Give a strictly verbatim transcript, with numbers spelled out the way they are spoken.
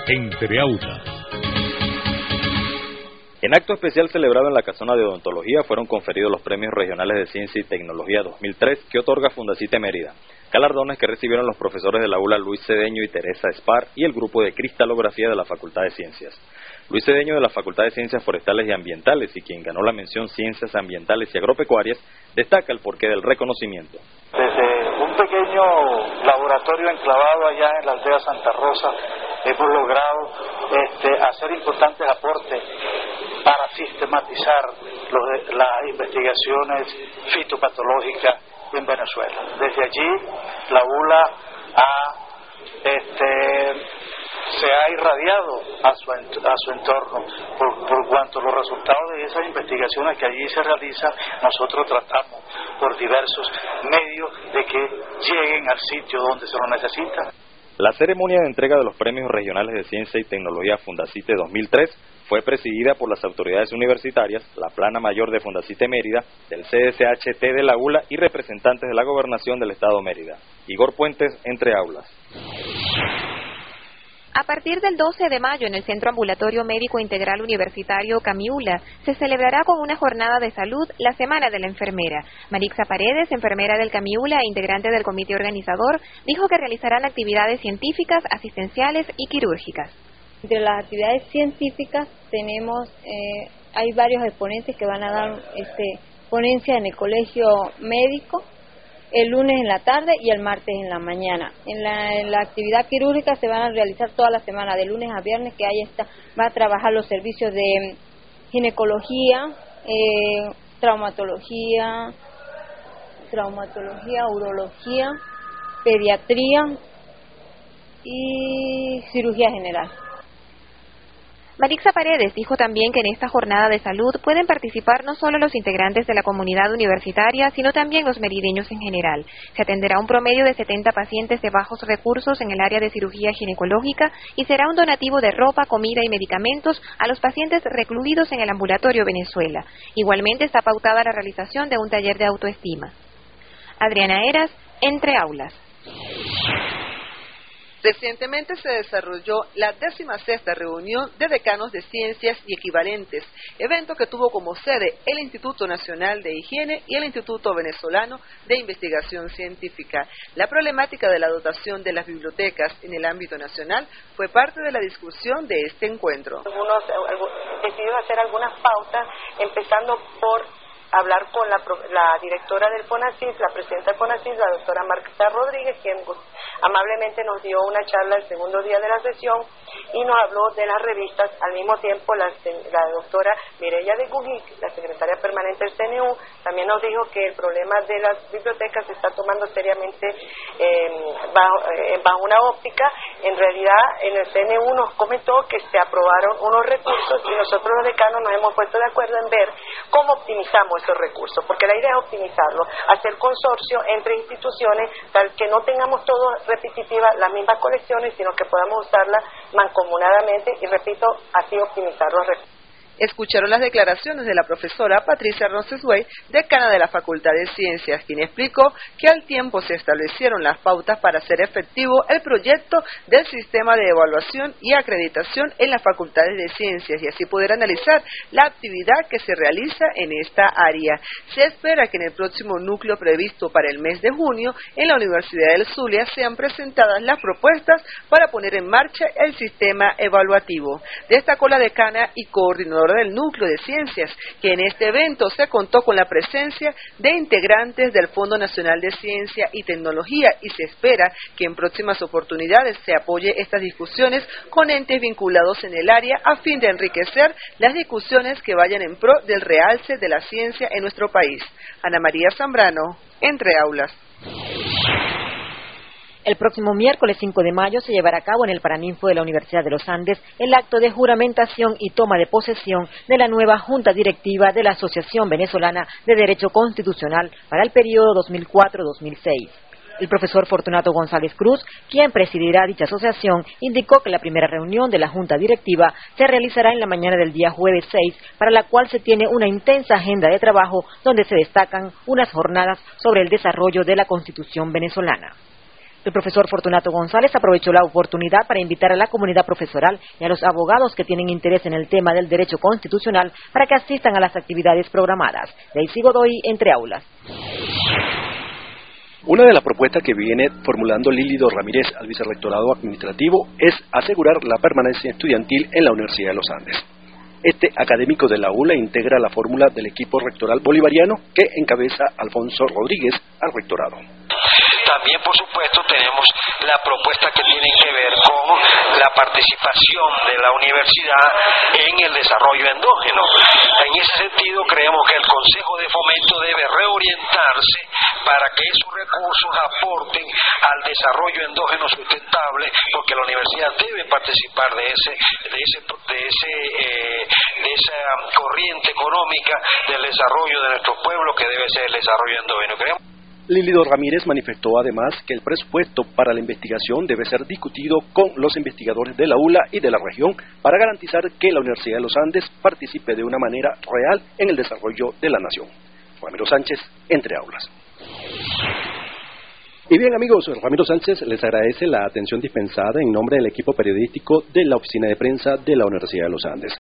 Entre Aulas. En acto especial celebrado en la Casona de Odontología fueron conferidos los premios regionales de Ciencia y Tecnología dos mil tres que otorga Fundacite Mérida, galardones que recibieron los profesores de la aula Luis Cedeño y Teresa Espar y el grupo de cristalografía de la Facultad de Ciencias. Luis Cedeño de la Facultad de Ciencias Forestales y Ambientales y quien ganó la mención Ciencias Ambientales y Agropecuarias, destaca el porqué del reconocimiento. Desde un pequeño laboratorio enclavado allá en la aldea Santa Rosa hemos logrado este, hacer importantes aportes para sistematizar los, las investigaciones fitopatológicas en Venezuela. Desde allí la U L A ha, este, se ha irradiado a su, a su entorno, por, por cuanto los resultados de esas investigaciones que allí se realizan, nosotros tratamos por diversos medios de que lleguen al sitio donde se lo necesita. La ceremonia de entrega de los premios regionales de Ciencia y Tecnología Fundacite dos mil tres fue presidida por las autoridades universitarias, la Plana Mayor de Fundacite Mérida, del C S H T de la U L A y representantes de la Gobernación del Estado Mérida. Igor Puentes, Entre Aulas. A partir del doce de mayo en el Centro Ambulatorio Médico Integral Universitario Camiula se celebrará con una jornada de salud la Semana de la Enfermera. Marixa Paredes, enfermera del Camiula e integrante del comité organizador, dijo que realizarán actividades científicas, asistenciales y quirúrgicas. Entre las actividades científicas tenemos, eh, hay varios exponentes que van a dar este, ponencia en el colegio médico, el lunes en la tarde y el martes en la mañana. En la, en la actividad quirúrgica se van a realizar toda la semana, de lunes a viernes, que ahí está, va a trabajar los servicios de ginecología, eh, traumatología, traumatología, urología, pediatría y cirugía general. Marixa Paredes dijo también que en esta jornada de salud pueden participar no solo los integrantes de la comunidad universitaria, sino también los merideños en general. Se atenderá un promedio de setenta pacientes de bajos recursos en el área de cirugía ginecológica y será un donativo de ropa, comida y medicamentos a los pacientes recluidos en el ambulatorio Venezuela. Igualmente está pautada la realización de un taller de autoestima. Adriana Eras, Entre Aulas. Recientemente se desarrolló la décima sexta reunión de decanos de ciencias y equivalentes, evento que tuvo como sede el Instituto Nacional de Higiene y el Instituto Venezolano de Investigación Científica. La problemática de la dotación de las bibliotecas en el ámbito nacional fue parte de la discusión de este encuentro. Algunos decidieron hacer algunas pautas, empezando por hablar con la, la directora del CONACYT, la presidenta del CONACYT, la doctora Marta Rodríguez, quien amablemente nos dio una charla el segundo día de la sesión y nos habló de las revistas. Al mismo tiempo, la, la doctora Mireya de Gugic, la secretaria permanente del C N U, también nos dijo que el problema de las bibliotecas se está tomando seriamente eh, bajo, eh, bajo una óptica. En realidad, en el C N U nos comentó que se aprobaron unos recursos y nosotros los decanos nos hemos puesto de acuerdo en ver cómo optimizamos esos recursos, porque la idea es optimizarlo, hacer consorcio entre instituciones tal que no tengamos todos repetitivas las mismas colecciones, sino que podamos usarlas mancomunadamente y, repito, así optimizar los recursos. Escucharon las declaraciones de la profesora Patricia Roncesvalles, decana de la Facultad de Ciencias, quien explicó que al tiempo se establecieron las pautas para hacer efectivo el proyecto del sistema de evaluación y acreditación en las facultades de ciencias y así poder analizar la actividad que se realiza en esta área. Se espera que en el próximo núcleo previsto para el mes de junio en la Universidad del Zulia sean presentadas las propuestas para poner en marcha el sistema evaluativo. Destacó la decana y coordinadora del Núcleo de Ciencias, que en este evento se contó con la presencia de integrantes del Fondo Nacional de Ciencia y Tecnología y se espera que en próximas oportunidades se apoye estas discusiones con entes vinculados en el área a fin de enriquecer las discusiones que vayan en pro del realce de la ciencia en nuestro país. Ana María Zambrano, Entre Aulas. El próximo miércoles cinco de mayo se llevará a cabo en el Paraninfo de la Universidad de los Andes el acto de juramentación y toma de posesión de la nueva Junta Directiva de la Asociación Venezolana de Derecho Constitucional para el periodo dos mil cuatro a dos mil seis. El profesor Fortunato González Cruz, quien presidirá dicha asociación, indicó que la primera reunión de la Junta Directiva se realizará en la mañana del día jueves seis, para la cual se tiene una intensa agenda de trabajo donde se destacan unas jornadas sobre el desarrollo de la Constitución venezolana. El profesor Fortunato González aprovechó la oportunidad para invitar a la comunidad profesoral y a los abogados que tienen interés en el tema del derecho constitucional para que asistan a las actividades programadas. Daisy Godoy, Entre Aulas. Una de las propuestas que viene formulando Lílido Ramírez al Vicerrectorado Administrativo es asegurar la permanencia estudiantil en la Universidad de los Andes. Este académico de la U L A integra la fórmula del equipo rectoral bolivariano que encabeza Alfonso Rodríguez al rectorado. También, por supuesto, tenemos la propuesta que tiene que ver con la participación de la universidad en el desarrollo endógeno. En ese sentido, creemos que el Consejo de Fomento debe reorientarse para que esos recursos aporten al desarrollo endógeno sustentable, porque la universidad debe participar de ese, de ese, de ese, eh, de esa corriente económica del desarrollo de nuestro pueblo, que debe ser el desarrollo endógeno. Creemos. Lílido Ramírez manifestó además que el presupuesto para la investigación debe ser discutido con los investigadores de la U L A y de la región para garantizar que la Universidad de los Andes participe de una manera real en el desarrollo de la nación. Ramiro Sánchez, Entre Aulas. Y bien, amigos, Ramiro Sánchez les agradece la atención dispensada en nombre del equipo periodístico de la Oficina de Prensa de la Universidad de los Andes.